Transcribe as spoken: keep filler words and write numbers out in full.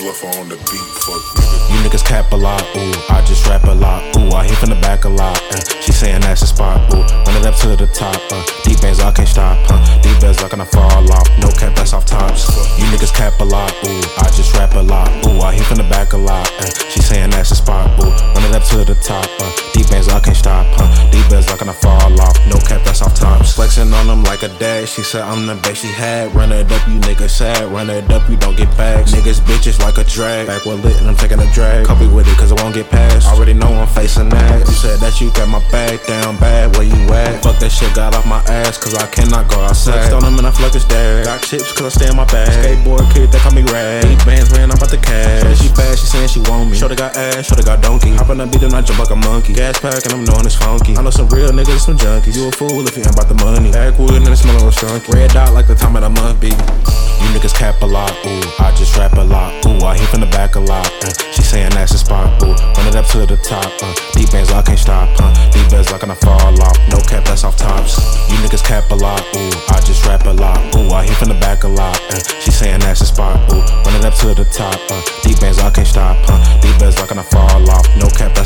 Sluffer on the beat, fuck nigga. You niggas cap a lot, ooh, I just rap a lot, ooh, I hit from the back a lot, uh, she saying that's a spot, ooh, run it up to the top, uh, deep bands I can't stop, huh, deep bands not gonna fall off, no cap, that's off tops. You niggas cap a lot, ooh, I just rap a lot, ooh, I hit from the back a lot, uh, she saying that's a spot, ooh, run it up to the top, uh, deep bands I can't stop, huh, deep bands not gonna fall off, no cap, that's off tops. Flexing on them like a dad, she said I'm the best she had, run it up, you niggas sad, run it up, you don't get bags, niggas bitches like a drag, back with lit and I'm taking a drag, copy with it cause it won't get past, already know I'm facing that, you said that you got my back down bad, where you at, fuck that shit got off my ass cause I cannot go outside, flexed on them and I flex his dad, got chips cause I stay in my bag, skateboard kid they call me rag, eight bands man I'm about to cash, shorty she bad she saying she want me, shorty got ass, shorty got donkey, hop on the beat and I jump like a monkey, gas pack and I'm knowing it's funky, I know some real niggas some junkies, you a fool if you ain't about the money, backwood and it smell real skunky, red dot like the time of the month be. You niggas cap a lot, ooh, I just rap a lot, ooh, I hit from the back a lot, uh, she saying that's a spot, ooh, run it up to the top, uh, deep bands I can't stop, uh, deep bands not gonna fall off, no cap, that's off tops. You niggas cap a lot, ooh, I just rap a lot, ooh, I hit from the back a lot, uh, she saying that's a spot, ooh, run it up to the top, uh, deep bands I can't stop, uh, deep bands not gonna fall off, no cap, that's